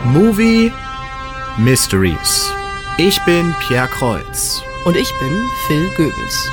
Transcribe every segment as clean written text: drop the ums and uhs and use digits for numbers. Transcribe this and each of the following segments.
Movie Mysteries. Ich bin Pierre Kreuz. Und ich bin Phil Goebbels.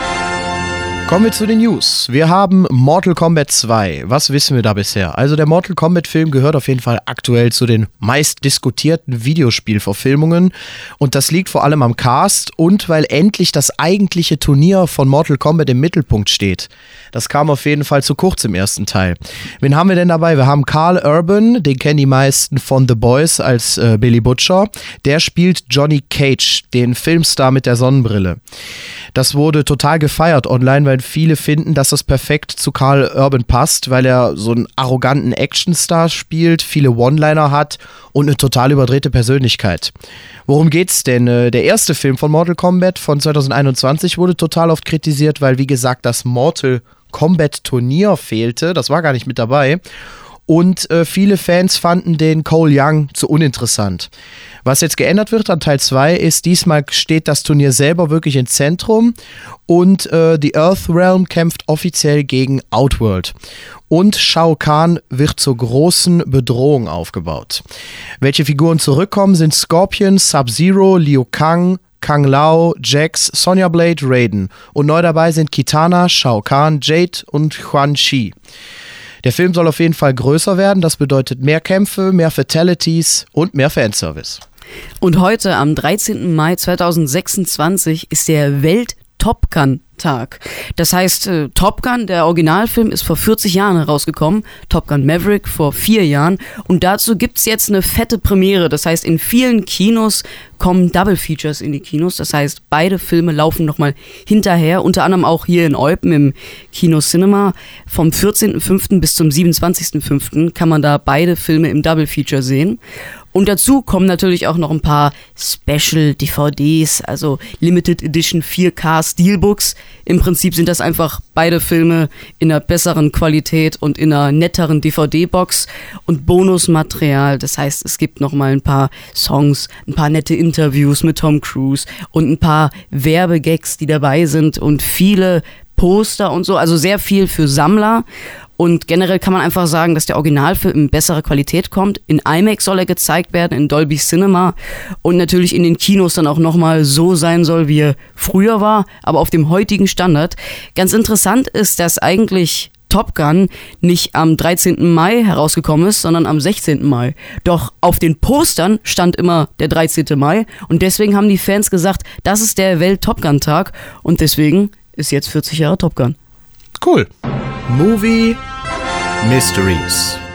Kommen wir zu den News. Wir haben Mortal Kombat 2. Was wissen wir da bisher? Also der Mortal Kombat Film gehört auf jeden Fall aktuell zu den meist diskutierten Videospielverfilmungen. Und das liegt vor allem am Cast und weil endlich das eigentliche Turnier von Mortal Kombat im Mittelpunkt steht. Das kam auf jeden Fall zu kurz im ersten Teil. Wen haben wir denn dabei? Wir haben Karl Urban, den kennen die meisten von The Boys als Billy Butcher. Der spielt Johnny Cage, den Filmstar mit der Sonnenbrille. Das wurde total gefeiert online, weil viele finden, dass das perfekt zu Karl Urban passt, weil er so einen arroganten Actionstar spielt, viele One-Liner hat und eine total überdrehte Persönlichkeit. Worum geht's denn? Der erste Film von Mortal Kombat von 2021 wurde total oft kritisiert, weil wie gesagt das Mortal Kombat Turnier fehlte, das war gar nicht mit dabei. Und viele Fans fanden den Cole Young zu uninteressant. Was jetzt geändert wird an Teil 2 ist, diesmal steht das Turnier selber wirklich im Zentrum und die Earth Realm kämpft offiziell gegen Outworld. Und Shao Kahn wird zur großen Bedrohung aufgebaut. Welche Figuren zurückkommen, sind Scorpion, Sub-Zero, Liu Kang, Kang Lao, Jax, Sonya Blade, Raiden. Und neu dabei sind Kitana, Shao Kahn, Jade und Quan Chi. Der Film soll auf jeden Fall größer werden, das bedeutet mehr Kämpfe, mehr Fatalities und mehr Fanservice. Und heute, am 13. Mai 2026, ist der Welt-Top Gun-Tag. Das heißt, Top Gun, der Originalfilm, ist vor 40 Jahren herausgekommen, Top Gun Maverick vor 4 Jahren. Und dazu gibt es jetzt eine fette Premiere. Das heißt, in vielen Kinos kommen Double Features in die Kinos. Das heißt, beide Filme laufen nochmal hinterher. Unter anderem auch hier in Eupen im Kino Cinema. Vom 14.05. bis zum 27.05. kann man da beide Filme im Double Feature sehen. Und dazu kommen natürlich auch noch ein paar Special-DVDs, also Limited Edition 4K Steelbooks. Im Prinzip sind das einfach beide Filme in einer besseren Qualität und in einer netteren DVD-Box und Bonusmaterial. Das heißt, es gibt noch mal ein paar Songs, ein paar nette Interviews mit Tom Cruise und ein paar Werbegags, die dabei sind und viele Poster und so, also sehr viel für Sammler. Und generell kann man einfach sagen, dass der Originalfilm in bessere Qualität kommt. In IMAX soll er gezeigt werden, in Dolby Cinema. Und natürlich in den Kinos dann auch nochmal so sein soll, wie er früher war, aber auf dem heutigen Standard. Ganz interessant ist, dass eigentlich Top Gun nicht am 13. Mai herausgekommen ist, sondern am 16. Mai. Doch auf den Postern stand immer der 13. Mai. Und deswegen haben die Fans gesagt, das ist der Welt-Top Gun-Tag. Und deswegen ist jetzt 40 Jahre Top Gun. Cool. Movie Mysteries.